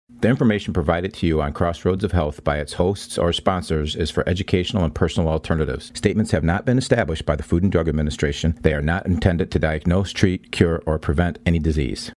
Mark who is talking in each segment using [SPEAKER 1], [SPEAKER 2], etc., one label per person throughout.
[SPEAKER 1] The information provided to you on Crossroads of Health by its hosts or sponsors is for educational and personal alternatives. Statements have not been established by the Food and Drug Administration. They are not intended to diagnose, treat, cure, or prevent any disease.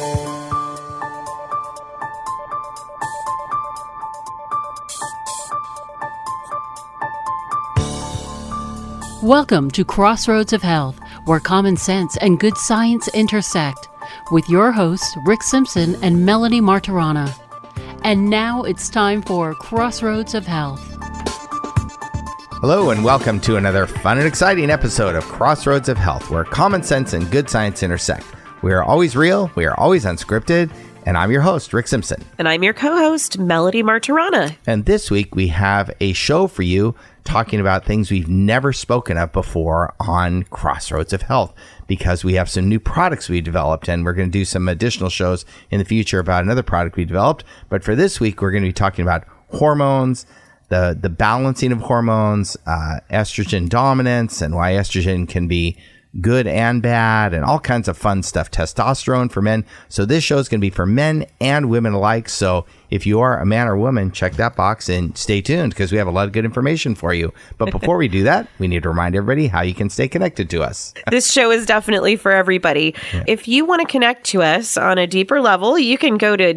[SPEAKER 2] Welcome to Crossroads of Health, where common sense and good science intersect, with your hosts Rick Simpson and Melanie Martirana. And now it's time for Crossroads of Health.
[SPEAKER 3] Hello and welcome to another fun and exciting episode of Crossroads of Health, where common sense and good science intersect. We are always real, we are always unscripted, and I'm your host, Rick Simpson.
[SPEAKER 4] And I'm your co-host, Melanie Martirana.
[SPEAKER 3] And this week we have a show for you talking about things we've never spoken of before on Crossroads of Health, because we have some new products we developed, and we're going to do some additional shows in the future about another product we developed. But for this week, we're going to be talking about hormones, the balancing of hormones, estrogen dominance, and why estrogen can be good and bad, and all kinds of fun stuff. Testosterone for men. So this show is going to be for men and women alike. So if you are a man or woman, check that box and stay tuned, because we have a lot of good information for you. But before we do that, we need to remind everybody how you can stay connected to us.
[SPEAKER 4] This show is definitely for everybody. Yeah. If you want to connect to us on a deeper level, you can go to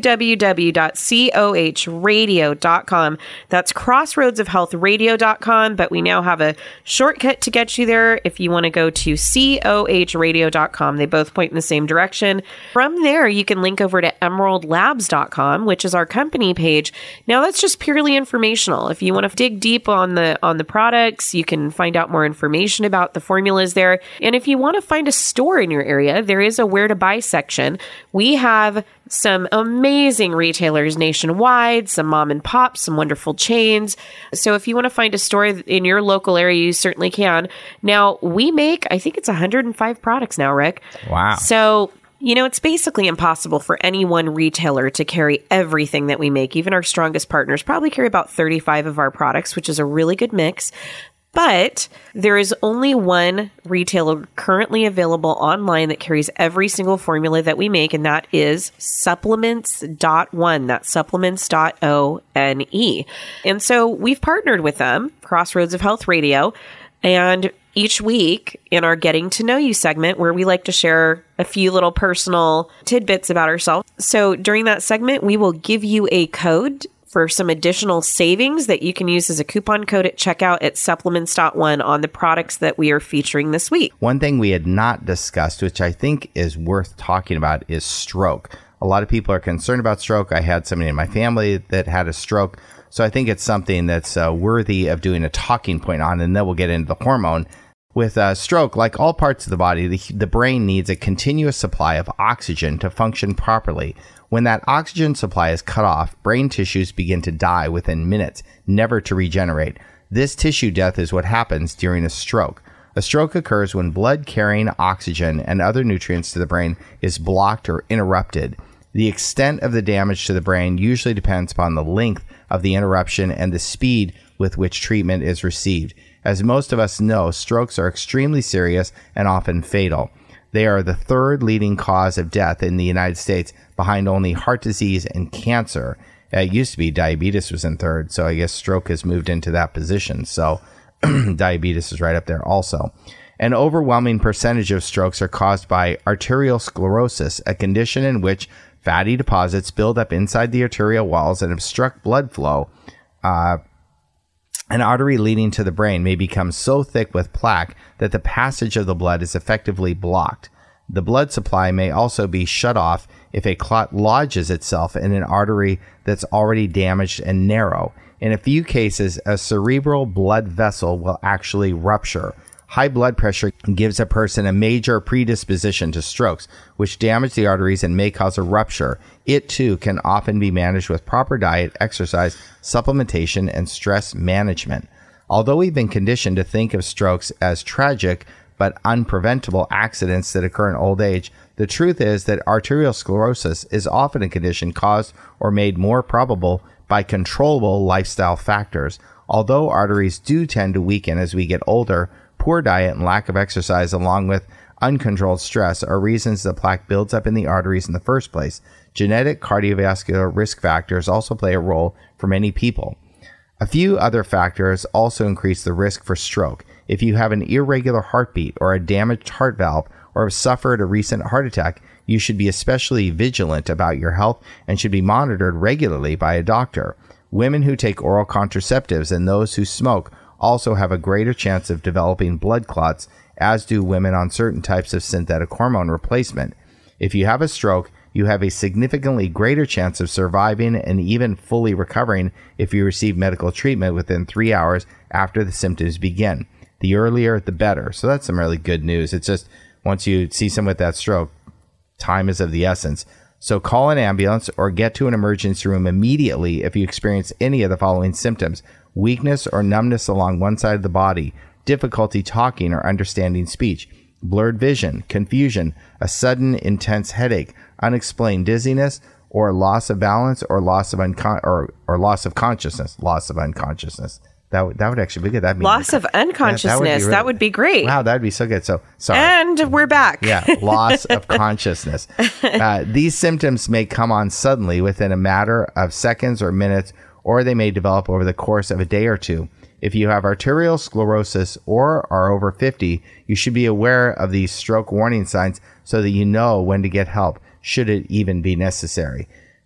[SPEAKER 4] www.cohradio.com. That's crossroadsofhealthradio.com, but we now have a shortcut to get you there if you want to go to cohradio.com. They both point in the same direction. From there, you can link over to emeraldlabs.com, which is our company page. Now, that's just purely informational. If you want to dig deep on the products, you can find out more information about the formulas there. And if you want to find a store in your area, there is a where to buy section. We have some amazing retailers nationwide, some mom and pops, some wonderful chains. So if you want to find a store in your local area, you certainly can. Now, we make, I think it's 105 products now, Rick.
[SPEAKER 3] Wow.
[SPEAKER 4] So, you know, it's basically impossible for any one retailer to carry everything that we make. Even our strongest partners probably carry about 35 of our products, which is a really good mix. But there is only one retailer currently available online that carries every single formula that we make, and that is Supplements.one. That's Supplements.one. And so we've partnered with them, Crossroads of Health Radio, and each week in our Getting to Know You segment, where we like to share a few little personal tidbits about ourselves. So during that segment, we will give you a code for some additional savings that you can use as a coupon code at checkout at Supplements.one on the products that we are featuring this week.
[SPEAKER 3] One thing we had not discussed, which I think is worth talking about, is stroke. A lot of people are concerned about stroke. I had somebody in my family that had a stroke. So I think it's something that's worthy of doing a talking point on, and then we'll get into the hormone. With stroke, like all parts of the body, the brain needs a continuous supply of oxygen to function properly. When that oxygen supply is cut off, brain tissues begin to die within minutes, never to regenerate. This tissue death is what happens during a stroke. A stroke occurs when blood carrying oxygen and other nutrients to the brain is blocked or interrupted. The extent of the damage to the brain usually depends upon the length of the interruption and the speed with which treatment is received. As most of us know, strokes are extremely serious and often fatal. They are the third leading cause of death in the United States, behind only heart disease and cancer. It used to be diabetes was in third, so I guess stroke has moved into that position. So diabetes is right up there also. An overwhelming percentage of strokes are caused by arterial sclerosis, a condition in which fatty deposits build up inside the arterial walls and obstruct blood flow. An artery leading to the brain may become so thick with plaque that the passage of the blood is effectively blocked. The blood supply may also be shut off if a clot lodges itself in an artery that's already damaged and narrow. In a few cases, a cerebral blood vessel will actually rupture. High blood pressure gives a person a major predisposition to strokes, which damage the arteries and may cause a rupture. It, too, can often be managed with proper diet, exercise, supplementation, and stress management. Although we've been conditioned to think of strokes as tragic but unpreventable accidents that occur in old age, the truth is that arterial sclerosis is often a condition caused or made more probable by controllable lifestyle factors. Although arteries do tend to weaken as we get older, poor diet and lack of exercise, along with uncontrolled stress, are reasons the plaque builds up in the arteries in the first place. Genetic cardiovascular risk factors also play a role for many people. A few other factors also increase the risk for stroke. If you have an irregular heartbeat or a damaged heart valve or have suffered a recent heart attack, you should be especially vigilant about your health and should be monitored regularly by a doctor. Women who take oral contraceptives and those who smoke also have a greater chance of developing blood clots, as do women on certain types of synthetic hormone replacement. If you have a stroke, you have a significantly greater chance of surviving and even fully recovering if you receive medical treatment within 3 hours after the symptoms begin. The earlier, the better. So that's some really good news. It's just once you see someone with that stroke, time is of the essence. So call an ambulance or get to an emergency room immediately if you experience any of the following symptoms: weakness or numbness along one side of the body, difficulty talking or understanding speech, blurred vision, confusion, a sudden intense headache, unexplained dizziness, or loss of balance, or loss of loss of consciousness. Loss of unconsciousness. That would actually be good. That'd be
[SPEAKER 4] loss of unconsciousness. That would be great.
[SPEAKER 3] Wow, that'd be so good. So sorry.
[SPEAKER 4] And we're back.
[SPEAKER 3] Yeah, loss of consciousness. These symptoms may come on suddenly within a matter of seconds or minutes, or they may develop over the course of a day or two. If you have arterial sclerosis or are over 50, you should be aware of these stroke warning signs so that you know when to get help, should it even be necessary.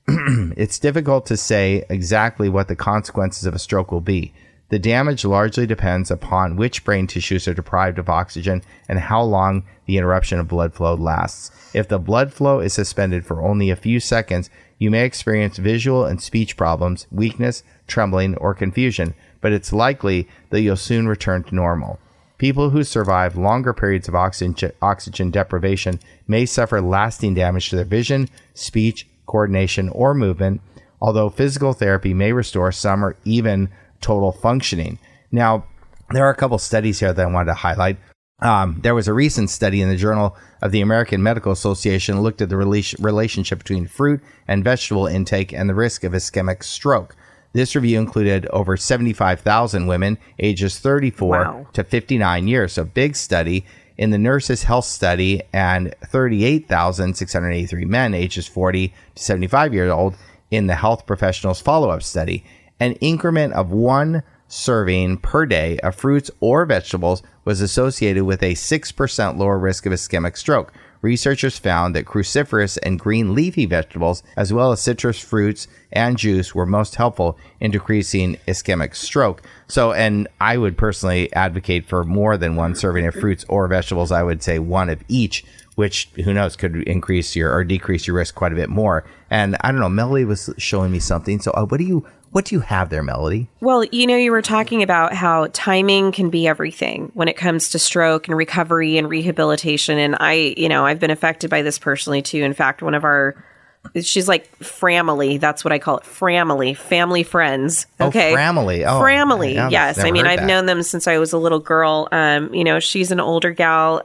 [SPEAKER 3] It's difficult to say exactly what the consequences of a stroke will be. The damage largely depends upon which brain tissues are deprived of oxygen and how long the interruption of blood flow lasts. If the blood flow is suspended for only a few seconds, you may experience visual and speech problems, weakness, trembling, or confusion, but it's likely that you'll soon return to normal. People who survive longer periods of oxygen deprivation may suffer lasting damage to their vision, speech, coordination, or movement, although physical therapy may restore some or even total functioning. Now, there are a couple studies here that I wanted to highlight. There was a recent study in the Journal of the American Medical Association that looked at the relationship between fruit and vegetable intake and the risk of ischemic stroke. This review included over 75,000 women ages 34 to 59 years. So big study. In the Nurses' Health Study, and 38,683 men ages 40 to 75 years old in the Health Professionals Follow-Up Study. An increment of 1 serving per day of fruits or vegetables was associated with a 6% lower risk of ischemic stroke. Researchers found that cruciferous and green leafy vegetables, as well as citrus fruits and juice, were most helpful in decreasing ischemic stroke. So, and I would personally advocate for more than 1 serving of fruits or vegetables. I would say 1 of each, which, who knows, could increase your or decrease your risk quite a bit more. And I don't know, Melody was showing me something. So what do you have there, Melody?
[SPEAKER 4] Well, you were talking about how timing can be everything when it comes to stroke and recovery and rehabilitation. And I've been affected by this personally too. In fact, one of she's like Framily. That's what I call it. Framily, family friends. Okay.
[SPEAKER 3] Oh, Framily. Oh,
[SPEAKER 4] Framily. Yes. I mean, I've known them since I was a little girl. She's an older gal.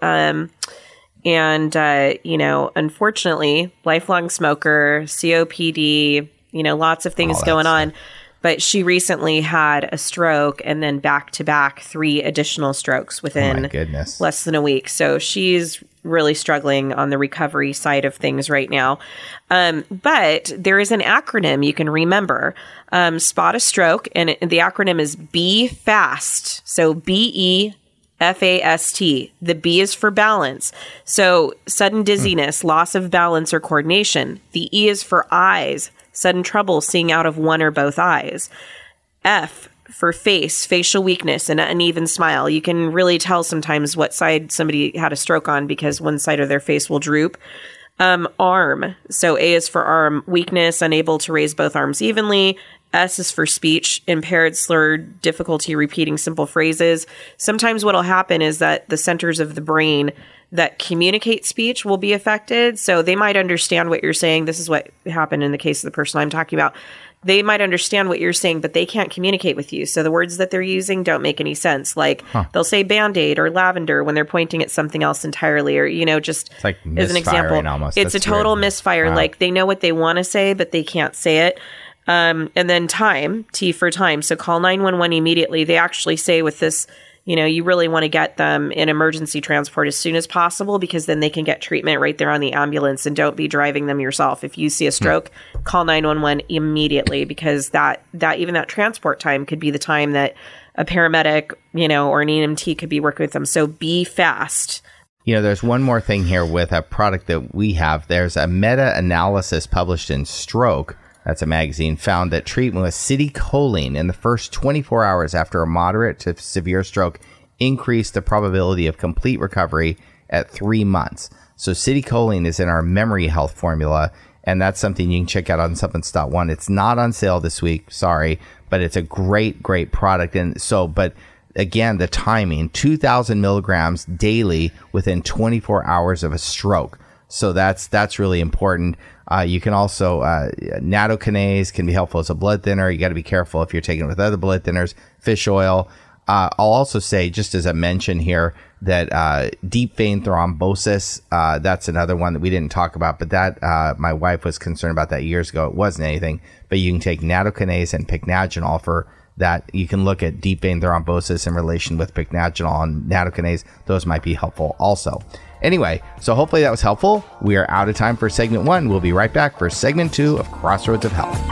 [SPEAKER 4] Unfortunately, lifelong smoker, COPD, lots of things going on. But she recently had a stroke and then back-to-back 3 additional strokes within less than a week. So she's really struggling on the recovery side of things right now. But there is an acronym you can remember. Spot a stroke, and the acronym is BFAST. So BEFAST. The B is for balance. So sudden dizziness, loss of balance or coordination. The E is for eyes. Sudden trouble seeing out of one or both eyes. F for face, facial weakness, and an uneven smile. You can really tell sometimes what side somebody had a stroke on because one side of their face will droop. Arm. So A is for arm, weakness, unable to raise both arms evenly. S is for speech, impaired, slurred, difficulty repeating simple phrases. Sometimes what will happen is that the centers of the brain that communicate speech will be affected. So they might understand what you're saying. This is what happened in the case of the person I'm talking about. They might understand what you're saying, but they can't communicate with you. So the words that they're using don't make any sense. Like they'll say Band-Aid or lavender when they're pointing at something else entirely, or, just
[SPEAKER 3] it's like
[SPEAKER 4] as an example,
[SPEAKER 3] almost.
[SPEAKER 4] It's
[SPEAKER 3] That's
[SPEAKER 4] a total
[SPEAKER 3] weird.
[SPEAKER 4] misfire. Wow. Like they know what they want to say, but they can't say it. And then time, T for time. So call 911 immediately. They actually say with this, you really want to get them in emergency transport as soon as possible, because then they can get treatment right there on the ambulance, and don't be driving them yourself. If you see a stroke, call 911 immediately, because that transport time could be the time that a paramedic, or an EMT could be working with them. So be fast.
[SPEAKER 3] There's one more thing here with a product that we have. There's a meta-analysis published in Stroke, that's a magazine, found that treatment with citicoline in the first 24 hours after a moderate to severe stroke increased the probability of complete recovery at 3 months. So citicoline is in our memory health formula, and that's something you can check out on supplements.one. It's not on sale this week, sorry, but it's a great, great product. And so, but again, the timing, 2,000 milligrams daily within 24 hours of a stroke. So that's really important. You can also, nattokinase can be helpful as a blood thinner. You got to be careful if you're taking it with other blood thinners, fish oil. I'll also say, just as a mention here, that deep vein thrombosis, that's another one that we didn't talk about, but that my wife was concerned about that years ago. It wasn't anything, but you can take nattokinase and pycnogenol for that. You can look at deep vein thrombosis in relation with pycnogenol and nattokinase. Those might be helpful also. Anyway, so hopefully that was helpful. We are out of time for segment 1. We'll be right back for segment 2 of Crossroads of Health.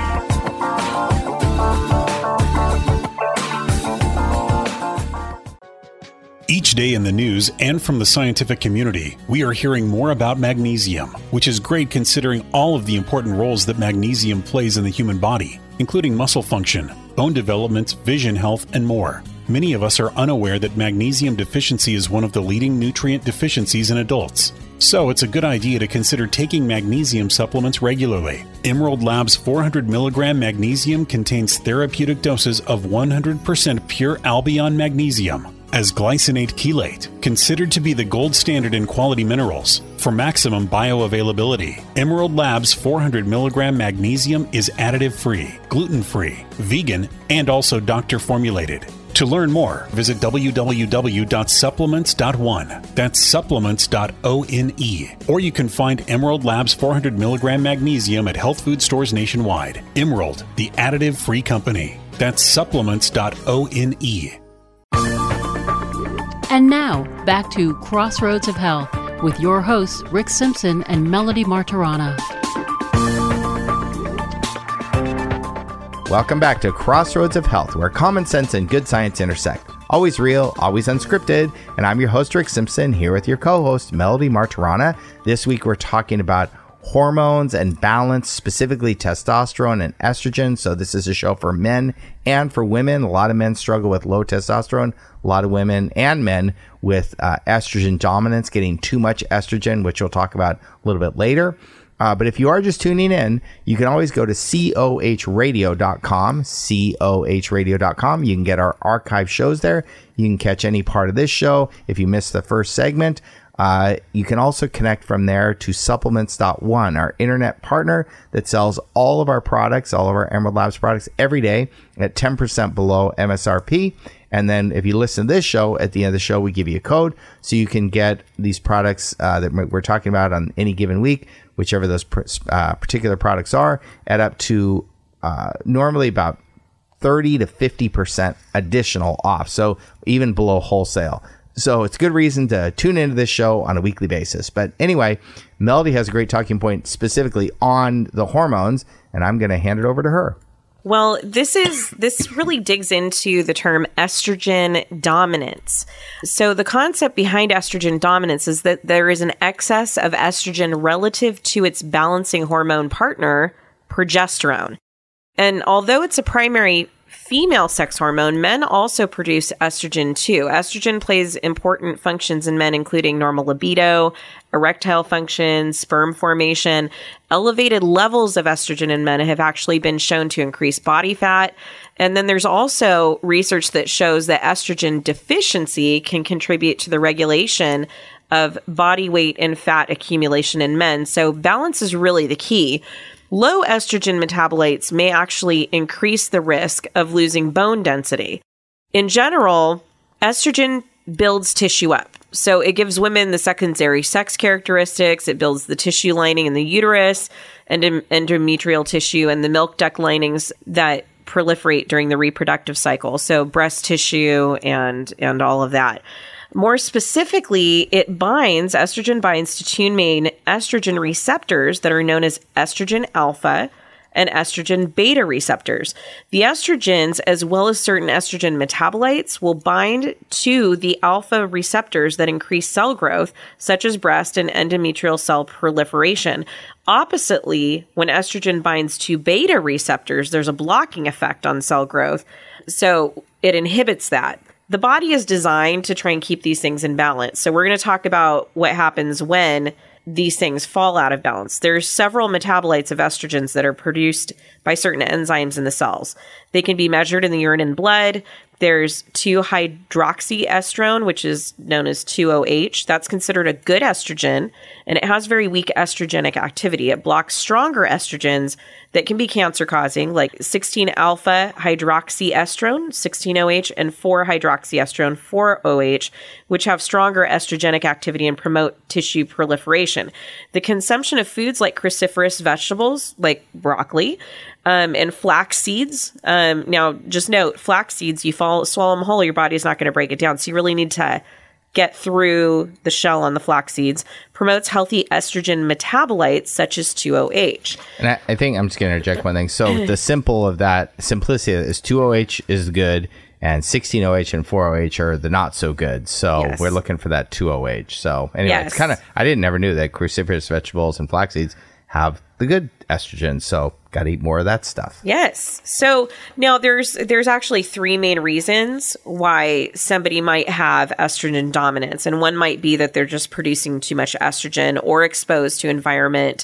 [SPEAKER 5] Each day in the news and from the scientific community, we are hearing more about magnesium, which is great considering all of the important roles that magnesium plays in the human body, including muscle function, bone development, vision health, and more. Many of us are unaware that magnesium deficiency is one of the leading nutrient deficiencies in adults. So it's a good idea to consider taking magnesium supplements regularly. Emerald Labs 400 milligram magnesium contains therapeutic doses of 100% pure Albion magnesium as glycinate chelate, considered to be the gold standard in quality minerals. For maximum bioavailability, Emerald Labs 400 milligram magnesium is additive-free, gluten-free, vegan, and also doctor-formulated. To learn more, visit www.supplements.one. That's supplements.one. Or you can find Emerald Labs 400 milligram magnesium at health food stores nationwide. Emerald, the additive-free company. That's supplements.one.
[SPEAKER 2] And now, back to Crossroads of Health with your hosts, Rick Simpson and Melody Martirana.
[SPEAKER 3] Welcome back to Crossroads of Health, where common sense and good science intersect. Always real, always unscripted, and I'm your host, Rick Simpson, here with your co-host, Melody Martirana. This week, we're talking about hormones and balance, specifically testosterone and estrogen. So this is a show for men and for women. A lot of men struggle with low testosterone. A lot of women and men with estrogen dominance, getting too much estrogen, which we'll talk about a little bit later. But if you are just tuning in, you can always go to cohradio.com, cohradio.com. You can get our archive shows there. You can catch any part of this show if you missed the first segment. You can also connect from there to supplements.one, our internet partner that sells all of our products, all of our Emerald Labs products every day at 10% below MSRP. And then if you listen to this show, at the end of the show, we give you a code so you can get these products that we're talking about on any given week, whichever those particular products are, at up to normally about 30 to 50% additional off. So even below wholesale. So it's a good reason to tune into this show on a weekly basis. But anyway, Melody has a great talking point specifically on the hormones, and I'm going to hand it over to her.
[SPEAKER 4] Well, this really digs into the term estrogen dominance. So the concept behind estrogen dominance is that there is an excess of estrogen relative to its balancing hormone partner, progesterone. And although it's a primary female sex hormone, men also produce estrogen too. Estrogen plays important functions in men, including normal libido, erectile function, sperm formation. Elevated levels of estrogen in men have actually been shown to increase body fat. And then there's also research that shows that estrogen deficiency can contribute to the regulation of body weight and fat accumulation in men. So balance is really the key. Low estrogen metabolites may actually increase the risk of losing bone density. In general, estrogen builds tissue up. So it gives women the secondary sex characteristics. It builds the tissue lining in the uterus and endometrial tissue and the milk duct linings that proliferate during the reproductive cycle. So breast tissue and all of that. More specifically, estrogen binds to two main estrogen receptors that are known as estrogen alpha and estrogen beta receptors. The estrogens, as well as certain estrogen metabolites, will bind to the alpha receptors that increase cell growth, such as breast and endometrial cell proliferation. Oppositely, when estrogen binds to beta receptors, there's a blocking effect on cell growth, so it inhibits that. The body is designed to try and keep these things in balance. So we're going to talk about what happens when these things fall out of balance. There's several metabolites of estrogens that are produced by certain enzymes in the cells. They can be measured in the urine and blood. There's 2-hydroxyestrone, which is known as 2-OH. That's considered a good estrogen, and it has very weak estrogenic activity. It blocks stronger estrogens that can be cancer-causing, like 16-alpha-hydroxyestrone, 16-OH, and 4-hydroxyestrone, 4-OH, which have stronger estrogenic activity and promote tissue proliferation. The consumption of foods like cruciferous vegetables, like broccoli, and flax seeds. Now, just note, flax seeds, you swallow them whole, your body's not going to break it down. So you really need to get through the shell on the flax seeds. Promotes healthy estrogen metabolites such as 2-OH.
[SPEAKER 3] And I think I'm just going to interject one thing. So the simplicity is 2-OH is good, and 16-OH and 4-OH are the not so good. So
[SPEAKER 4] Yes.
[SPEAKER 3] we're looking for that 2-OH. So anyway,
[SPEAKER 4] Yes.
[SPEAKER 3] it's kind of, I never knew that cruciferous vegetables and flax seeds have the good estrogen. So got to eat more of that stuff.
[SPEAKER 4] Yes. So now there's actually three main reasons why somebody might have estrogen dominance. And one might be that they're just producing too much estrogen or exposed to environmental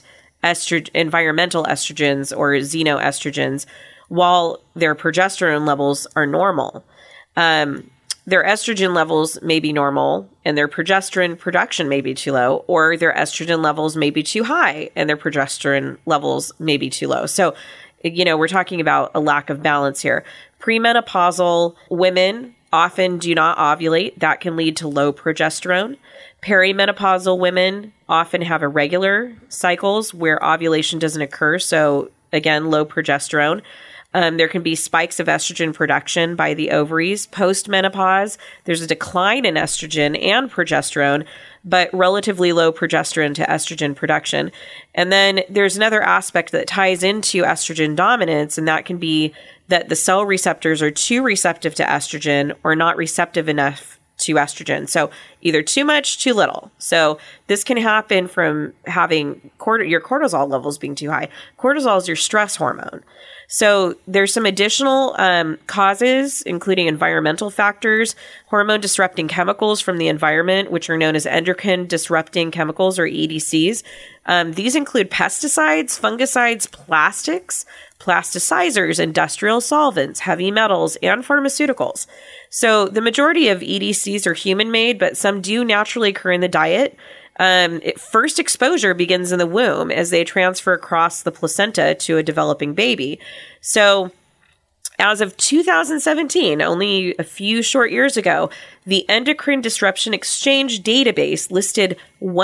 [SPEAKER 4] estrogens or xenoestrogens while their progesterone levels are normal. Their estrogen levels may be normal and their progesterone production may be too low, or their estrogen levels may be too high and their progesterone levels may be too low. So, we're talking about a lack of balance here. Premenopausal women often do not ovulate. That can lead to low progesterone. Perimenopausal women often have irregular cycles where ovulation doesn't occur. So again, low progesterone. There can be spikes of estrogen production by the ovaries. Post-menopause, there's a decline in estrogen and progesterone, but relatively low progesterone to estrogen production. And then there's another aspect that ties into estrogen dominance, and that can be that the cell receptors are too receptive to estrogen or not receptive enough to estrogen. So either too much, too little. So this can happen from having your cortisol levels being too high. Cortisol is your stress hormone. So there's some additional causes, including environmental factors, hormone disrupting chemicals from the environment, which are known as endocrine disrupting chemicals or EDCs. These include pesticides, fungicides, plastics, plasticizers, industrial solvents, heavy metals, and pharmaceuticals. So the majority of EDCs are human-made, but some do naturally occur in the diet. First exposure begins in the womb as they transfer across the placenta to a developing baby. So as of 2017, only a few short years ago, the Endocrine Disruption Exchange database listed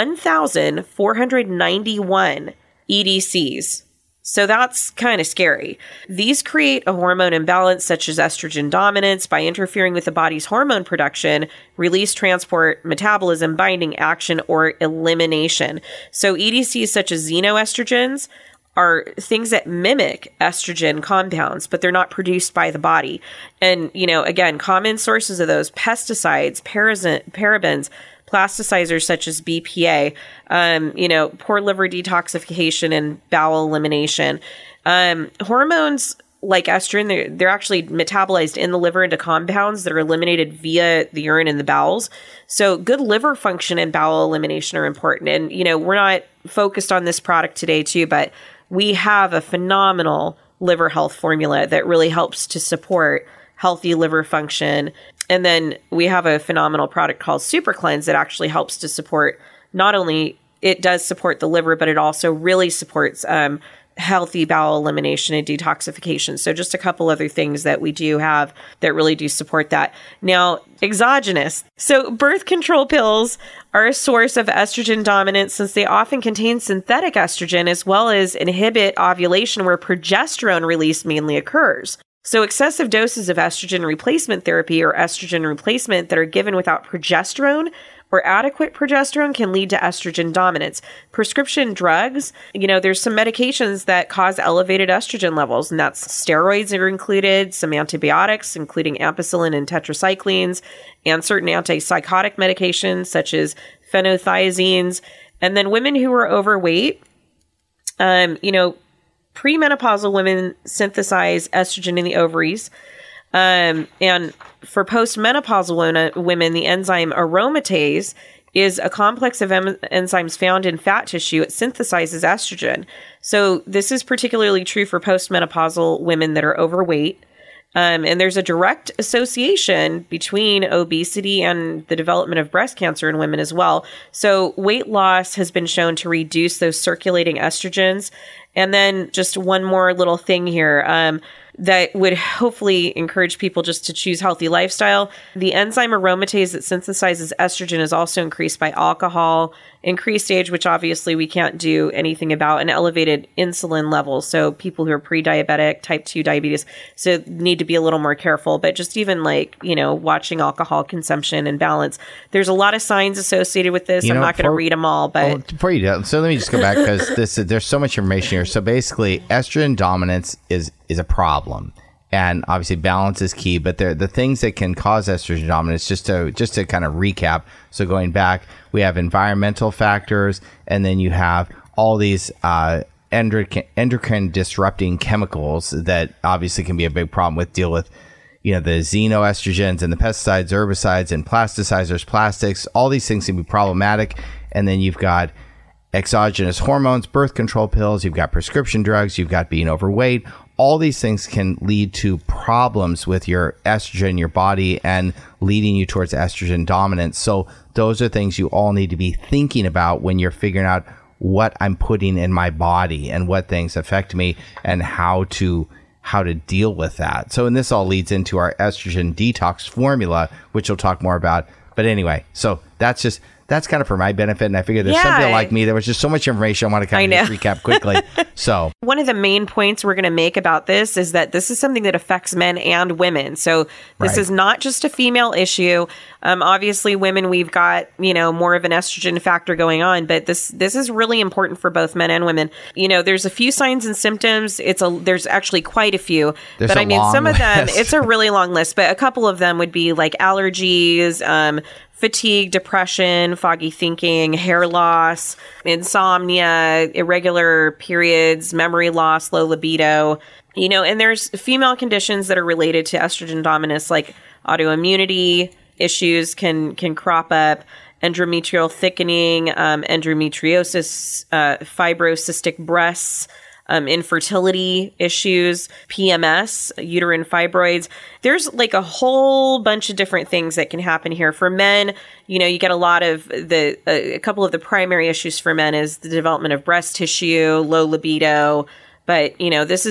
[SPEAKER 4] 1,491 EDCs. So that's kind of scary. These create a hormone imbalance such as estrogen dominance by interfering with the body's hormone production, release, transport, metabolism, binding, action, or elimination. So EDCs such as xenoestrogens are things that mimic estrogen compounds, but they're not produced by the body. And, again, common sources of those pesticides, parabens, plasticizers such as BPA, poor liver detoxification and bowel elimination. Hormones like estrogen, they're actually metabolized in the liver into compounds that are eliminated via the urine and the bowels. So good liver function and bowel elimination are important. And, we're not focused on this product today too, but we have a phenomenal liver health formula that really helps to support healthy liver function. And then we have a phenomenal product called Super Cleanse that actually helps to support, not only it does support the liver, but it also really supports healthy bowel elimination and detoxification. So just a couple other things that we do have that really do support that. Now, exogenous. So birth control pills are a source of estrogen dominance since they often contain synthetic estrogen as well as inhibit ovulation where progesterone release mainly occurs. So excessive doses of estrogen replacement therapy or estrogen replacement that are given without progesterone or adequate progesterone can lead to estrogen dominance. Prescription drugs, there's some medications that cause elevated estrogen levels, and that's steroids are included, some antibiotics, including ampicillin and tetracyclines, and certain antipsychotic medications such as phenothiazines. And then women who are overweight, premenopausal women synthesize estrogen in the ovaries. And for postmenopausal women, the enzyme aromatase is a complex of enzymes found in fat tissue. It synthesizes estrogen. So this is particularly true for postmenopausal women that are overweight. And there's a direct association between obesity and the development of breast cancer in women as well. So weight loss has been shown to reduce those circulating estrogens. And then just one more little thing here that would hopefully encourage people just to choose healthy lifestyle. The enzyme aromatase that synthesizes estrogen is also increased by alcohol, increased age, which obviously we can't do anything about, and elevated insulin levels. So people who are pre-diabetic, type 2 diabetes, so need to be a little more careful. But just even watching alcohol consumption and balance, there's a lot of signs associated with this. I'm not going to read them all, but
[SPEAKER 3] before you do, so let me just go back because there's so much information here. So basically, estrogen dominance is a problem. And obviously balance is key, but the things that can cause estrogen dominance, just to kind of recap. So going back, we have environmental factors, and then you have all these endocrine disrupting chemicals that obviously can be a big problem deal with the xenoestrogens and the pesticides, herbicides, and plasticizers, plastics. All these things can be problematic. And then you've got exogenous hormones, birth control pills, you've got prescription drugs, you've got being overweight. All these things can lead to problems with your estrogen in your body and leading you towards estrogen dominance. So those are things you all need to be thinking about when you're figuring out what I'm putting in my body and what things affect me and how to deal with that. So, and this all leads into our estrogen detox formula, which we'll talk more about. But anyway, so that's kind of for my benefit. And I figured there's somebody like me. There was just so much information. I want to kind of recap quickly. So
[SPEAKER 4] one of the main points we're going to make about this is that this is something that affects men and women. So this is not just a female issue. Obviously, women, we've got, more of an estrogen factor going on, but this is really important for both men and women. There's a few signs and symptoms. There's actually quite a few, but I mean, some of them, it's a really long list, but a couple of them would be like allergies, fatigue, depression, foggy thinking, hair loss, insomnia, irregular periods, memory loss, low libido, and there's female conditions that are related to estrogen dominance, like autoimmunity issues can crop up, endometrial thickening, endometriosis, fibrocystic breasts, infertility issues, PMS, uterine fibroids. There's like a whole bunch of different things that can happen here. For men, you get a lot of a couple of the primary issues for men is the development of breast tissue, low libido. But, this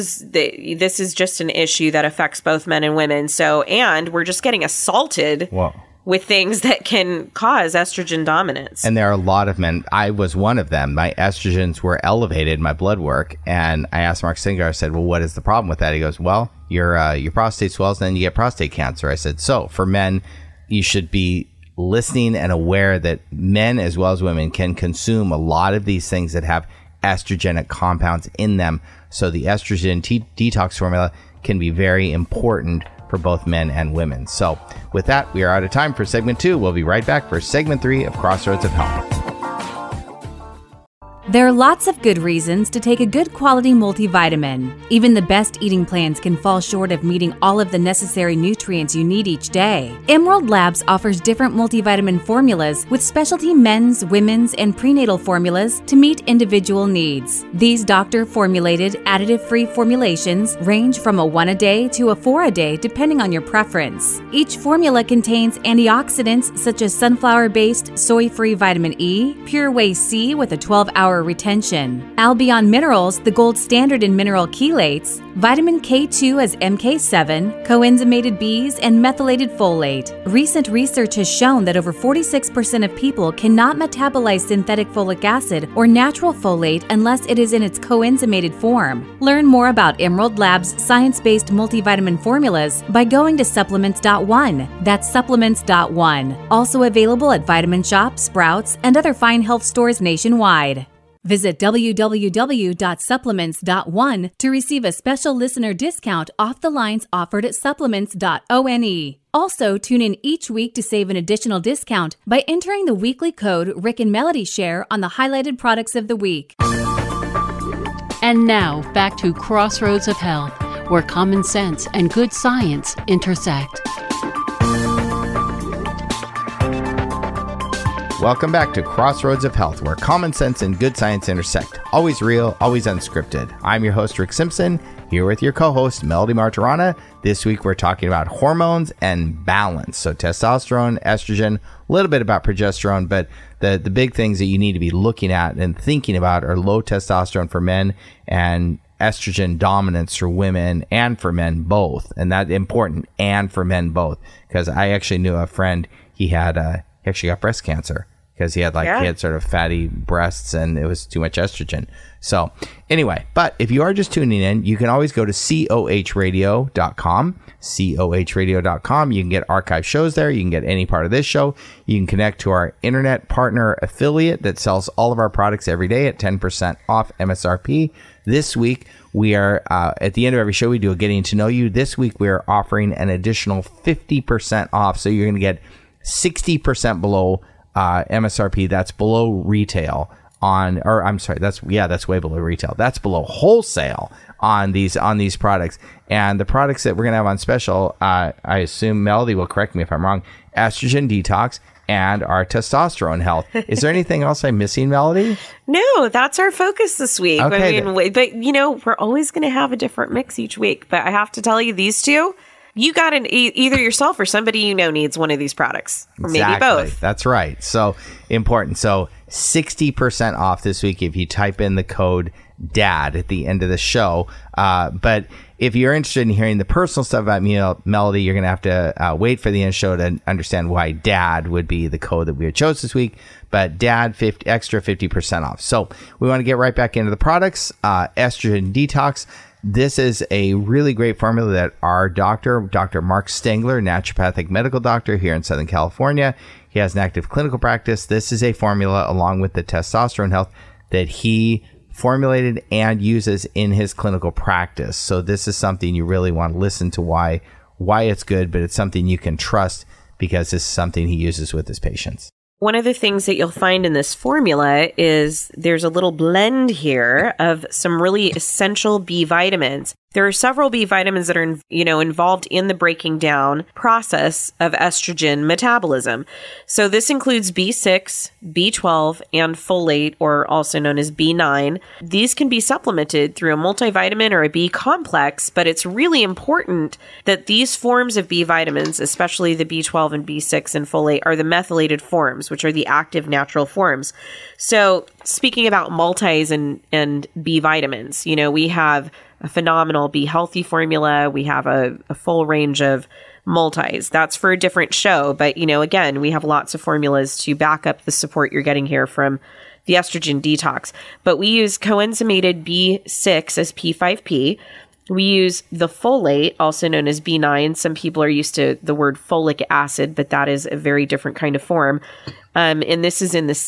[SPEAKER 4] is just an issue that affects both men and women. So, and we're just getting assaulted. Whoa. With things that can cause estrogen dominance. And
[SPEAKER 3] there are a lot of men. I was one of them. My estrogens were elevated in my blood work. And I asked Mark Singer, I said, well, what is the problem with that? He goes, well, your prostate swells and then you get prostate cancer. I said, so for men, you should be listening and aware that men as well as women can consume a lot of these things that have estrogenic compounds in them. So the estrogen detox formula can be very important for both men and women. So with that, we are out of time for segment 2. We'll be right back for segment 3 of Crossroads of Health.
[SPEAKER 6] There are lots of good reasons to take a good quality multivitamin. Even the best eating plans can fall short of meeting all of the necessary nutrients you need each day. Emerald Labs offers different multivitamin formulas with specialty men's, women's, and prenatal formulas to meet individual needs. These doctor-formulated, additive-free formulations range from a 1-a-day to a 4-a-day depending on your preference. Each formula contains antioxidants such as sunflower-based soy-free vitamin E, Pure Whey C with a 12-hour for retention. Albion Minerals, the gold standard in mineral chelates, vitamin K2 as MK7, coenzymated Bs, and methylated folate. Recent research has shown that over 46% of people cannot metabolize synthetic folic acid or natural folate unless it is in its coenzymated form. Learn more about Emerald Labs' science-based multivitamin formulas by going to supplements.one. That's supplements.one. Also available at Vitamin Shop, Sprouts, and other fine health stores nationwide. Visit www.supplements.one to receive a special listener discount off the lines offered at supplements.one. Also, tune in each week to save an additional discount by entering the weekly code Rick and Melody Share on the highlighted products of the week.
[SPEAKER 2] And now, back to Crossroads of Health, where common sense and good science intersect.
[SPEAKER 3] Welcome back to Crossroads of Health, where common sense and good science intersect. Always real, always unscripted. I'm your host, Rick Simpson, here with your co-host, Melody Martirana. This week, we're talking about hormones and balance. So testosterone, estrogen, a little bit about progesterone, but the big things that you need to be looking at and thinking about are low testosterone for men and estrogen dominance for women and for men both. And that's important, and for men both, because I actually knew a friend, he actually got breast cancer because he had he had sort of fatty breasts and it was too much estrogen. So anyway, but if you are just tuning in, you can always go to cohradio.com, cohradio.com. You can get archive shows there. You can get any part of this show. You can connect to our internet partner affiliate that sells all of our products every day at 10% off MSRP. This week, we are, at the end of every show, we do a getting to know you. This week, we are offering an additional 50% off. So you're going to get 60% below MSRP. That's below retail that's way below retail. That's below wholesale on these products. And the products that we're going to have on special, I assume Melody will correct me if I'm wrong, Estrogen Detox and our Testosterone Health. Is there anything else I'm missing, Melody?
[SPEAKER 4] No, that's our focus this week.
[SPEAKER 3] Okay,
[SPEAKER 4] I mean, but we're always going to have a different mix each week. But I have to tell you, these two, you got either yourself or somebody needs one of these products, or maybe both.
[SPEAKER 3] That's right. So important. So 60% off this week if you type in the code DAD at the end of the show. But if you're interested in hearing the personal stuff about me, Melody, you're going to have to wait for the end show to understand why DAD would be the code that we chose this week. But DAD, extra 50% off. So we want to get right back into the products. Estrogen Detox. This is a really great formula that our doctor, Dr. Mark Stengler, naturopathic medical doctor here in Southern California, he has an active clinical practice. This is a formula along with the Testosterone Health that he formulated and uses in his clinical practice. So this is something you really want to listen to why it's good, but it's something you can trust because this is something he uses with his patients.
[SPEAKER 4] One of the things that you'll find in this formula is there's a little blend here of some really essential B vitamins. There are several B vitamins that are, involved in the breaking down process of estrogen metabolism. So this includes B6, B12, and folate, or also known as B9. These can be supplemented through a multivitamin or a B complex, but it's really important that these forms of B vitamins, especially the B12 and B6 and folate, are the methylated forms, which are the active natural forms. So speaking about multis and B vitamins, we have a phenomenal Be Healthy formula. We have a full range of multis. That's for a different show. But, again, we have lots of formulas to back up the support you're getting here from the Estrogen Detox. But we use coenzymated B6 as P5P. We use the folate, also known as B9. Some people are used to the word folic acid, but that is a very different kind of form. And this is in the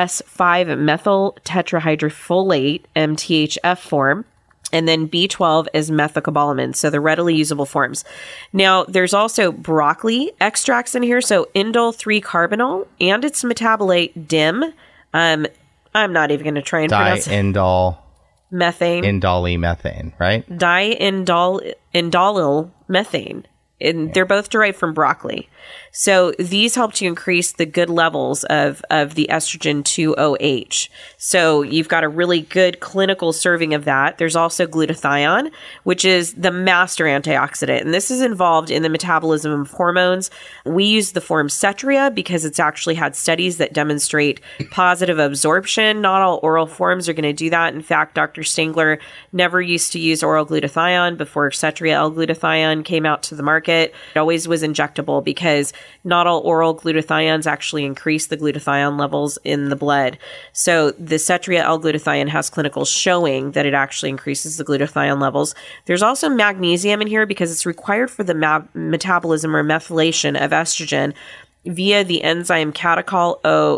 [SPEAKER 4] 6S5-methyl tetrahydrofolate, MTHF form. And then B12 is methylcobalamin, so the readily usable forms. Now, there's also broccoli extracts in here, so indole-3-carbinol, and its metabolite DIM. I'm not even going to try and pronounce it.
[SPEAKER 3] Diindole
[SPEAKER 4] methane.
[SPEAKER 3] Indole methane, right?
[SPEAKER 4] Diindole methane. And they're both derived from broccoli. So these help to increase the good levels of the estrogen 2-OH. So you've got a really good clinical serving of that. There's also glutathione, which is the master antioxidant. And this is involved in the metabolism of hormones. We use the form Cetria because it's actually had studies that demonstrate positive absorption. Not all oral forms are going to do that. In fact, Dr. Stengler never used to use oral glutathione before Cetria L-glutathione came out to the market. It always was injectable because not all oral glutathiones actually increase the glutathione levels in the blood. So the Cetria L-glutathione has clinical showing that it actually increases the glutathione levels. There's also magnesium in here because it's required for the metabolism or methylation of estrogen via the enzyme catechol-O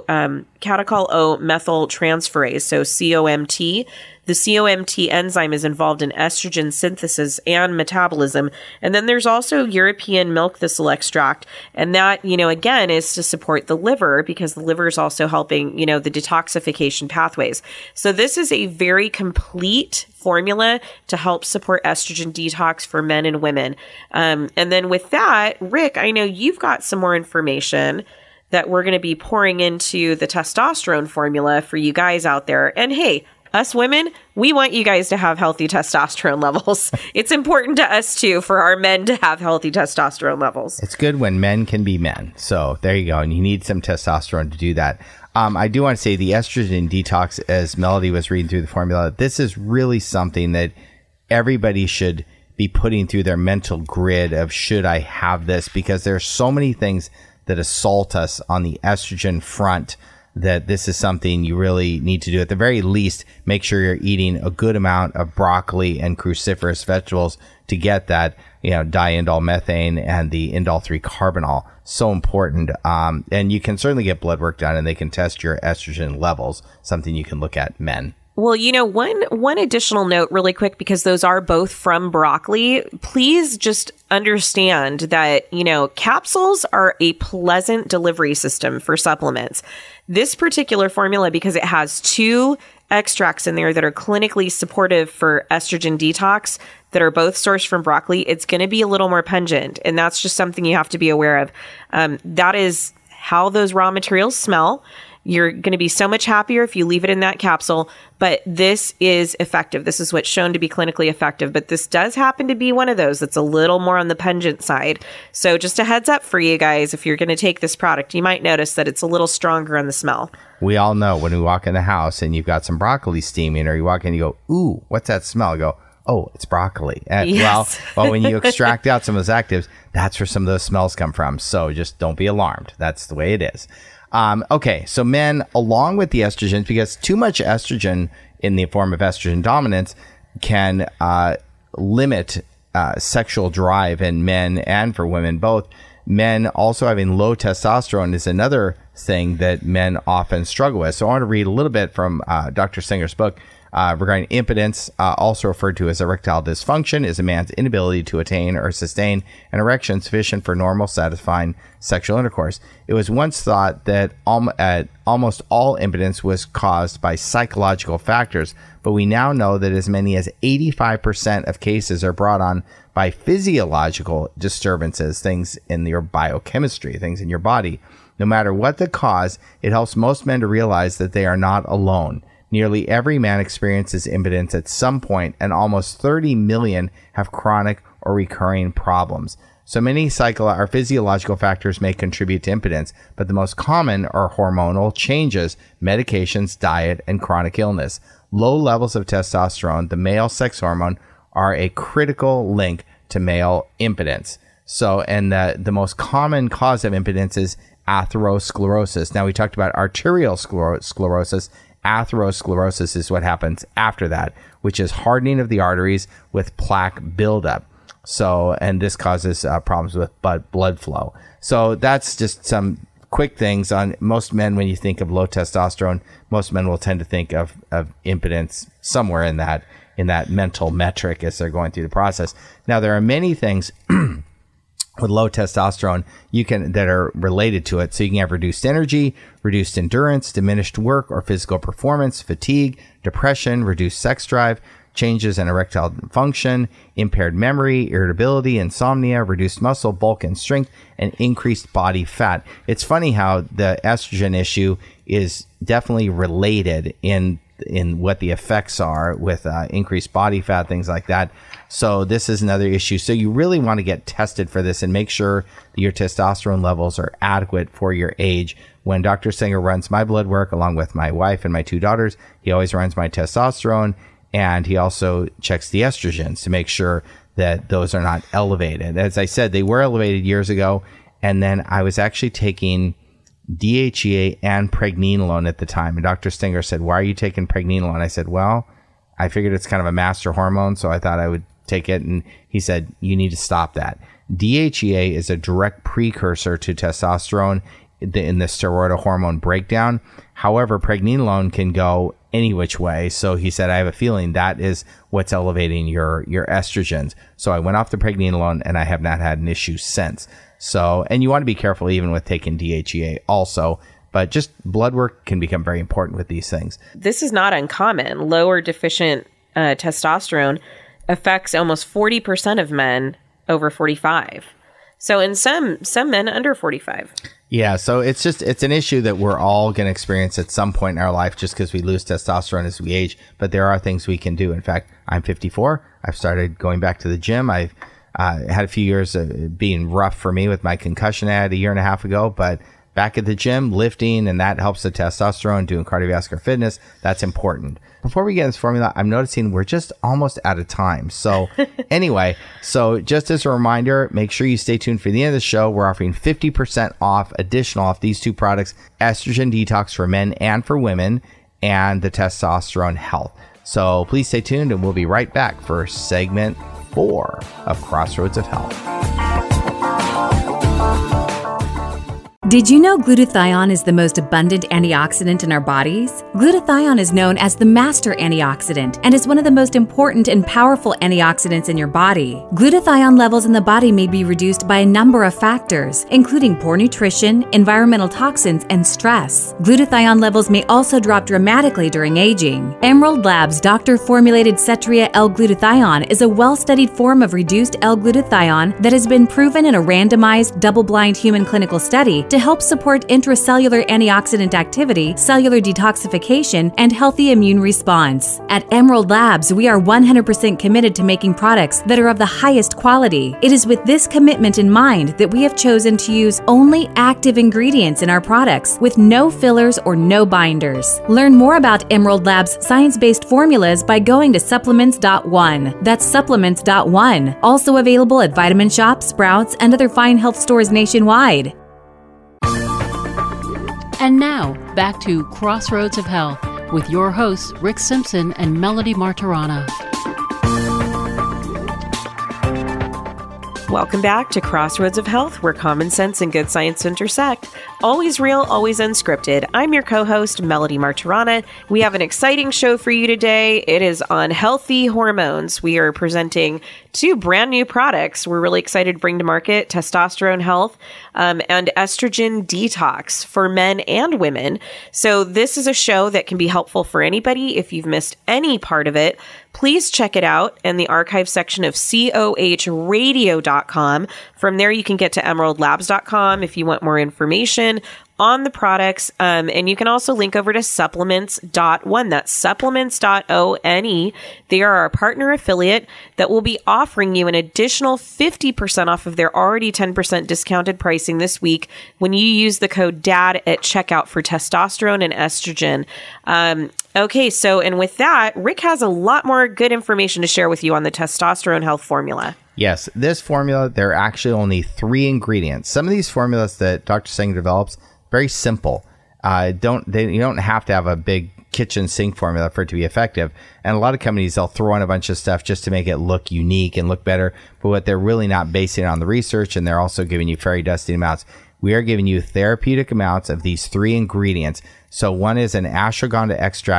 [SPEAKER 4] methyltransferase, so COMT. The COMT enzyme is involved in estrogen synthesis and metabolism. And then there's also European milk thistle extract. And that, again, is to support the liver because the liver is also helping, the detoxification pathways. So this is a very complete formula to help support estrogen detox for men and women. And then with that, Rick, I know you've got some more information that we're going to be pouring into the testosterone formula for you guys out there. And hey, us women, we want you guys to have healthy testosterone levels. It's important to us too for our men to have healthy testosterone levels.
[SPEAKER 3] It's good when men can be men. So there you go. And you need some testosterone to do that. I do want to say the estrogen detox, as Melody was reading through the formula, this is really something that everybody should be putting through their mental grid of, should I have this? Because there are so many things that assault us on the estrogen front that this is something you really need to do. At the very least, make sure you're eating a good amount of broccoli and cruciferous vegetables to get that, diindol methane and the indol 3 carbinol. So important. And you can certainly get blood work done and they can test your estrogen levels, something you can look at men.
[SPEAKER 4] Well, one additional note really quick, because those are both from broccoli. Please just understand that, capsules are a pleasant delivery system for supplements. This particular formula, because it has 2 extracts in there that are clinically supportive for estrogen detox that are both sourced from broccoli, it's going to be a little more pungent. And that's just something you have to be aware of. That is how those raw materials smell. You're going to be so much happier if you leave it in that capsule, but this is effective. This is what's shown to be clinically effective, but this does happen to be one of those that's a little more on the pungent side. So just a heads up for you guys, if you're going to take this product, you might notice that it's a little stronger on the smell.
[SPEAKER 3] We all know when we walk in the house and you've got some broccoli steaming, or you walk in and you go, ooh, what's that smell? I go, oh, it's broccoli. And
[SPEAKER 4] yes.
[SPEAKER 3] Well, when you extract out some of those actives, that's where some of those smells come from. So just don't be alarmed. That's the way it is. Okay, so men, along with the estrogens, because too much estrogen in the form of estrogen dominance can limit sexual drive in men and for women both. Men also having low testosterone is another thing that men often struggle with. So I want to read a little bit from Dr. Singer's book regarding impotence, also referred to as erectile dysfunction, is a man's inability to attain or sustain an erection sufficient for normal, satisfying sexual intercourse. It was once thought that almost all impotence was caused by psychological factors, but we now know that as many as 85% of cases are brought on by physiological disturbances, things in your biochemistry, things in your body. No matter what the cause, it helps most men to realize that they are not alone. Nearly every man experiences impotence at some point, and almost 30 million have chronic or recurring problems. So many physiological factors may contribute to impotence, but the most common are hormonal changes, medications, diet, and chronic illness. Low levels of testosterone, the male sex hormone, are a critical link to male impotence. So, and the most common cause of impotence is atherosclerosis. Now, we talked about arterial sclerosis. Atherosclerosis is what happens after that, which is hardening of the arteries with plaque buildup. So, and this causes problems with blood flow. So that's just some quick things on most men. When you think of low testosterone, most men will tend to think of impotence somewhere in that mental metric as they're going through the process. Now, there are many things with low testosterone that are related to it. So you can have reduced energy, reduced endurance, diminished work or physical performance, fatigue, depression, reduced sex drive, changes in erectile function, impaired memory, irritability, insomnia, reduced muscle bulk and strength, and increased body fat. It's funny how the estrogen issue is definitely related in what the effects are with increased body fat, things like that. So this is another issue. So you really want to get tested for this and make sure that your testosterone levels are adequate for your age. When Dr. Singer runs my blood work along with my wife and my 2 daughters, he always runs my testosterone, and he also checks the estrogens to make sure that those are not elevated. As I said, they were elevated years ago, and then I was actually taking DHEA and pregnenolone at the time. And Dr. Singer said, "Why are you taking pregnenolone?" I said, "Well, I figured it's kind of a master hormone, so I thought I would take it." And he said, "You need to stop that. DHEA is a direct precursor to testosterone in the steroidal hormone breakdown. However, pregnenolone can go any which way." So he said, "I have a feeling that is what's elevating your estrogens." So I went off the pregnenolone, and I have not had an issue since. So, and you want to be careful even with taking DHEA also, but just blood work can become very important with these things.
[SPEAKER 4] This is not uncommon. Low or deficient testosterone affects almost 40% of men over 45. So in some men under 45.
[SPEAKER 3] Yeah, so it's an issue that we're all going to experience at some point in our life just because we lose testosterone as we age. But there are things we can do. In fact, I'm 54. I've started going back to the gym. I've had a few years of being rough for me with my concussion I had a year and a half ago. But back at the gym, lifting, and that helps the testosterone, doing cardiovascular fitness. That's important. Before we get into this formula, I'm noticing we're just almost out of time. So anyway, so just as a reminder, make sure you stay tuned for the end of the show. We're offering 50% off, additional off these 2 products, Estrogen Detox for men and for women, and the Testosterone Health. So please stay tuned, and we'll be right back for segment 4 of Crossroads of Health.
[SPEAKER 6] Did you know glutathione is the most abundant antioxidant in our bodies? Glutathione is known as the master antioxidant and is one of the most important and powerful antioxidants in your body. Glutathione levels in the body may be reduced by a number of factors, including poor nutrition, environmental toxins, and stress. Glutathione levels may also drop dramatically during aging. Emerald Labs' doctor-formulated Cetria L-glutathione is a well-studied form of reduced L-glutathione that has been proven in a randomized, double-blind human clinical study to help support intracellular antioxidant activity, cellular detoxification, and healthy immune response. At Emerald Labs, we are 100% committed to making products that are of the highest quality. It is with this commitment in mind that we have chosen to use only active ingredients in our products with no fillers or no binders. Learn more about Emerald Labs' science-based formulas by going to supplements.one. That's supplements.one. Also available at Vitamin Shoppe, Sprouts, and other fine health stores nationwide.
[SPEAKER 2] And now, back to Crossroads of Health with your hosts, Rick Simpson and Melody Martirana.
[SPEAKER 4] Welcome back to Crossroads of Health, where common sense and good science intersect. Always real, always unscripted. I'm your co-host, Melody Martirana. We have an exciting show for you today. It is on healthy hormones. We are presenting 2 brand new products we're really excited to bring to market, Testosterone Health and Estrogen Detox for men and women. So this is a show that can be helpful for anybody. If you've missed any part of it, please check it out in the archive section of cohradio.com. From there, you can get to emeraldlabs.com if you want more information on the products. And you can also link over to supplements.one. That's supplements.one. They are our partner affiliate that will be offering you an additional 50% off of their already 10% discounted pricing this week when you use the code DAD at checkout for testosterone and estrogen. Okay, so, and with that, Rick has a lot more good information to share with you on the Testosterone Health formula.
[SPEAKER 3] Yes, this formula, there are actually only 3 ingredients. Some of these formulas that Dr. Singer develops, very simple. You don't have to have a big kitchen sink formula for it to be effective. And a lot of companies, they'll throw in a bunch of stuff just to make it look unique and look better. But what they're really not basing it on the research, and they're also giving you fairy dusty amounts. We are giving you therapeutic amounts of these 3 ingredients. So one is an ashwagandha extract.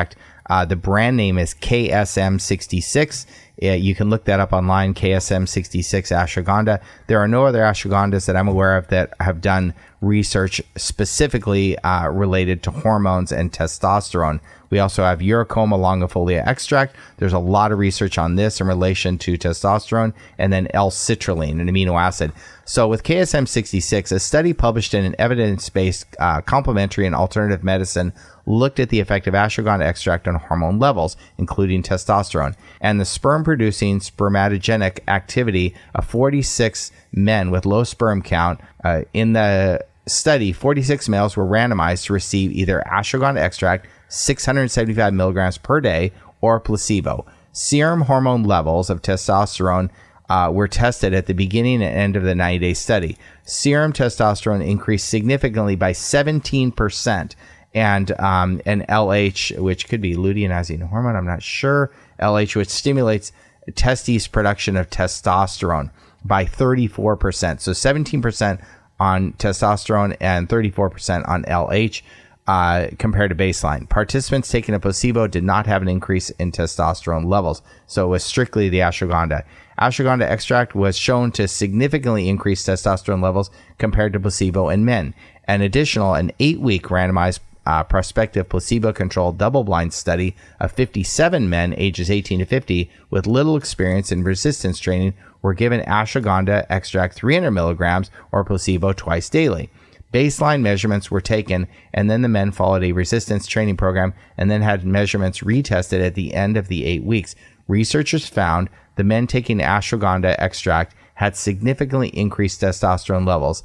[SPEAKER 3] The brand name is KSM66. You can look that up online, KSM66 ashwagandha. There are no other ashwagandhas that I'm aware of that have done research specifically related to hormones and testosterone. We also have Uricoma longifolia extract. There's a lot of research on this in relation to testosterone, and then L-citrulline, an amino acid. So with KSM66, a study published in an evidence-based complementary and alternative medicine looked at the effect of ashwagandha extract on hormone levels, including testosterone, and the sperm-producing spermatogenic activity of 46 men with low sperm count. In the study, 46 males were randomized to receive either ashwagandha extract, 675 milligrams per day, or placebo. Serum hormone levels of testosterone were tested at the beginning and end of the 90-day study. Serum testosterone increased significantly by 17%, and LH, which could be luteinizing hormone, I'm not sure, LH, which stimulates testes production of testosterone by 34%. So 17% on testosterone and 34% on LH compared to baseline. Participants taking a placebo did not have an increase in testosterone levels, so it was strictly the ashwagandha. Ashwagandha extract was shown to significantly increase testosterone levels compared to placebo in men. An 8-week randomized prospective placebo-controlled double-blind study of 57 men ages 18 to 50 with little experience in resistance training were given ashwagandha extract 300 milligrams or placebo twice daily. Baseline measurements were taken, and then the men followed a resistance training program and then had measurements retested at the end of the 8 weeks. Researchers found the men taking ashwagandha extract had significantly increased testosterone levels.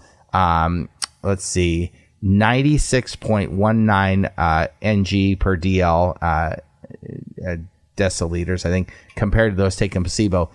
[SPEAKER 3] 96.19 ng per dl deciliters, I think, compared to those taking placebo,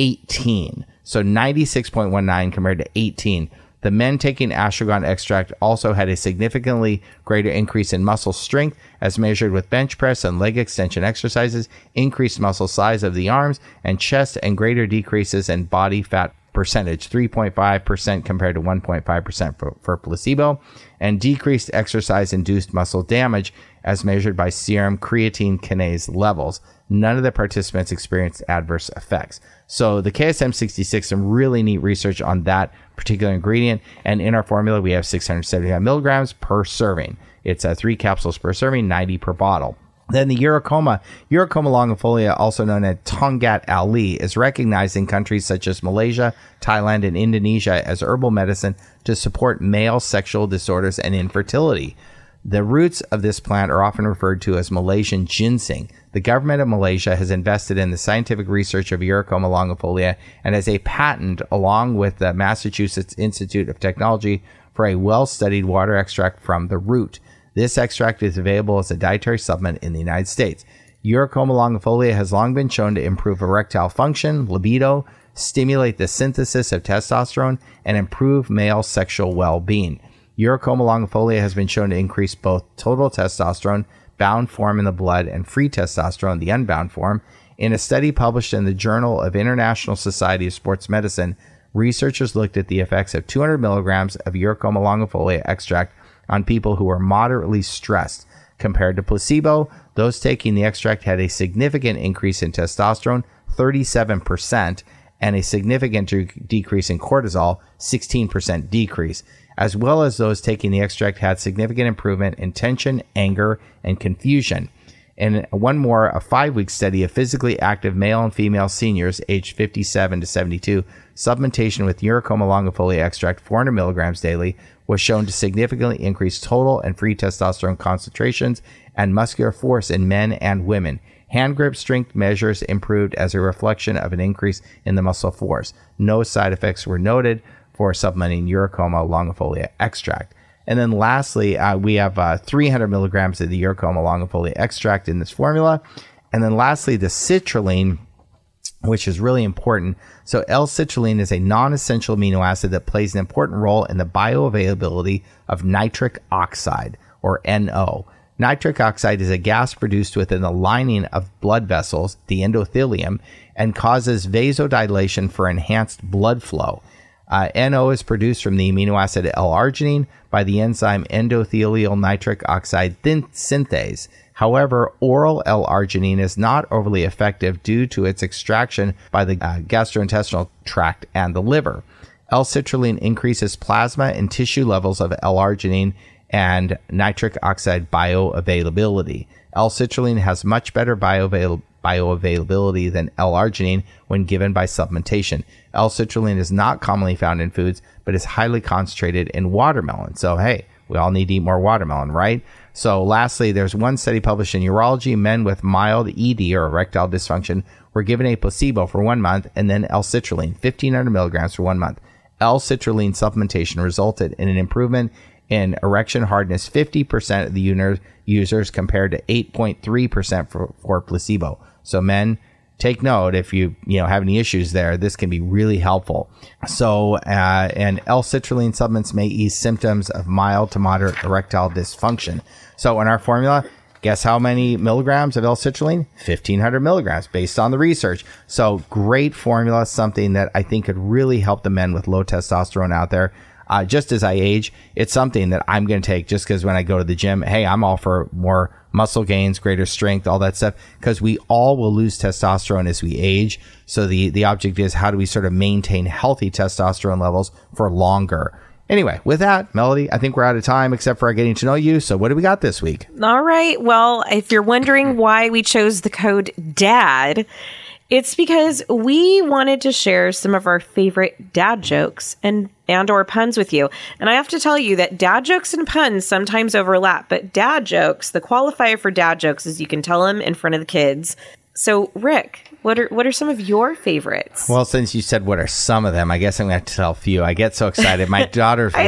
[SPEAKER 3] 18. So 96.19 compared to 18. The men taking ashwagandha extract also had a significantly greater increase in muscle strength as measured with bench press and leg extension exercises, increased muscle size of the arms and chest, and greater decreases in body fat percentage, 3.5% compared to 1.5% for placebo, and decreased exercise-induced muscle damage as measured by serum creatine kinase levels. None of the participants experienced adverse effects. So the KSM66, some really neat research on that particular ingredient. And in our formula, we have 675 milligrams per serving. It's 3 capsules per serving, 90 per bottle. Then the Uricoma longifolia, also known as Tongkat Ali, is recognized in countries such as Malaysia, Thailand, and Indonesia as herbal medicine to support male sexual disorders and infertility. The roots of this plant are often referred to as Malaysian ginseng. The government of Malaysia has invested in the scientific research of Uricoma longifolia and has a patent along with the Massachusetts Institute of Technology for a well-studied water extract from the root. This extract is available as a dietary supplement in the United States. Uricoma longifolia has long been shown to improve erectile function, libido, stimulate the synthesis of testosterone, and improve male sexual well-being. Uricoma longifolia has been shown to increase both total testosterone, bound form in the blood, and free testosterone, the unbound form. In a study published in the Journal of International Society of Sports Medicine, researchers looked at the effects of 200 milligrams of Uricoma longifolia extract on people who were moderately stressed. Compared to placebo, those taking the extract had a significant increase in testosterone, 37%, and a significant decrease in cortisol, 16% decrease, as well as those taking the extract had significant improvement in tension, anger, and confusion. And one more, a 5-week study of physically active male and female seniors aged 57 to 72, supplementation with Uricoma longifolia extract 400 milligrams daily was shown to significantly increase total and free testosterone concentrations and muscular force in men and women. Hand grip strength measures improved as a reflection of an increase in the muscle force. No side effects were noted for supplementing Uricoma longifolia extract. And then lastly, we have 300 milligrams of the Uricoma longifolia extract in this formula. And then lastly, the citrulline, which is really important. So L-citrulline is a non-essential amino acid that plays an important role in the bioavailability of nitric oxide, or NO. Nitric oxide is a gas produced within the lining of blood vessels, the endothelium, and causes vasodilation for enhanced blood flow. NO is produced from the amino acid L-arginine by the enzyme endothelial nitric oxide synthase. However, oral L-arginine is not overly effective due to its extraction by the gastrointestinal tract and the liver. L-citrulline increases plasma and tissue levels of L-arginine and nitric oxide bioavailability. L-citrulline has much better bioavailability than L-arginine when given by supplementation. L-citrulline is not commonly found in foods, but is highly concentrated in watermelon. So, hey, we all need to eat more watermelon, right? So lastly, there's one study published in Urology. Men with mild ED or erectile dysfunction were given a placebo for 1 month and then L-citrulline, 1,500 milligrams for 1 month. L-citrulline supplementation resulted in an improvement in erection hardness 50% of the users compared to 8.3% for placebo. So men, take note, if you have any issues there, this can be really helpful. So, and L-citrulline supplements may ease symptoms of mild to moderate erectile dysfunction. So in our formula, guess how many milligrams of L-citrulline? 1,500 milligrams based on the research. So great formula, something that I think could really help the men with low testosterone out there. Just as I age, it's something that I'm going to take just because when I go to the gym, hey, I'm all for more muscle gains, greater strength, all that stuff, because we all will lose testosterone as we age. So the object is, how do we sort of maintain healthy testosterone levels for longer? Anyway, with that, Melody, I think we're out of time except for our getting to know you. So what do we got this week?
[SPEAKER 4] All right. Well, if you're wondering why we chose the code DAD, it's because we wanted to share some of our favorite dad jokes and or puns with you. And I have to tell you that dad jokes and puns sometimes overlap, but dad jokes, the qualifier for dad jokes is you can tell them in front of the kids. So, Rick, what are some of your favorites?
[SPEAKER 3] Well, since you said what are some of them, I guess I'm going to have to tell a few. I get so excited. My daughters
[SPEAKER 4] they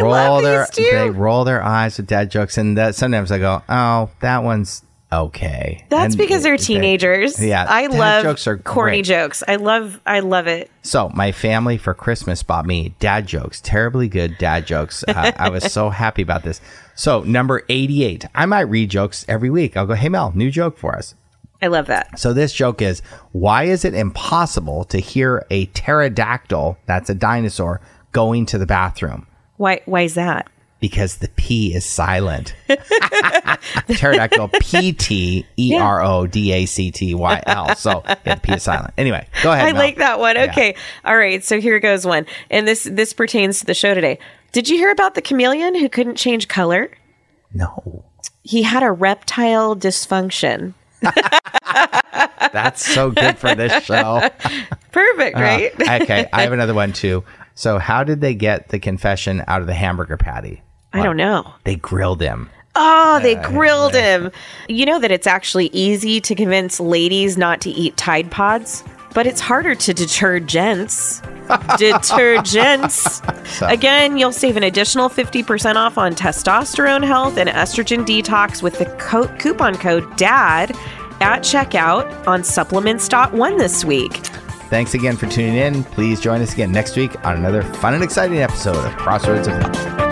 [SPEAKER 3] roll their eyes with dad jokes, and sometimes I go, "Oh, that one's okay."
[SPEAKER 4] That's because they're teenagers. I love
[SPEAKER 3] jokes are
[SPEAKER 4] corny
[SPEAKER 3] great.
[SPEAKER 4] jokes. I love it.
[SPEAKER 3] So my family for Christmas bought me dad jokes, terribly good dad jokes. I was so happy about this. So number 88, I might read jokes every week. I'll go, "Hey Mel, new joke for us."
[SPEAKER 4] I love that.
[SPEAKER 3] So this joke is, why is it impossible to hear a pterodactyl, that's a dinosaur, going to the bathroom?
[SPEAKER 4] Why is that?
[SPEAKER 3] Because the P is silent. Pterodactyl, Pterodactyl. So the P is silent. Anyway, go ahead.
[SPEAKER 4] I like that one. Okay. Yeah. All right. So here goes one. And this pertains to the show today. Did you hear about the chameleon who couldn't change color?
[SPEAKER 3] No.
[SPEAKER 4] He had a reptile dysfunction.
[SPEAKER 3] That's so good for this show.
[SPEAKER 4] Perfect, right?
[SPEAKER 3] Okay. I have another one too. So how did they get the confession out of the hamburger patty?
[SPEAKER 4] I don't know.
[SPEAKER 3] They grilled him.
[SPEAKER 4] Oh, they grilled him. You know that it's actually easy to convince ladies not to eat Tide Pods, but it's harder to deter gents. So. Again, you'll save an additional 50% off on testosterone health and estrogen detox with the coupon code DAD at checkout on supplements.one this week.
[SPEAKER 3] Thanks again for tuning in. Please join us again next week on another fun and exciting episode of Crossroads of Health.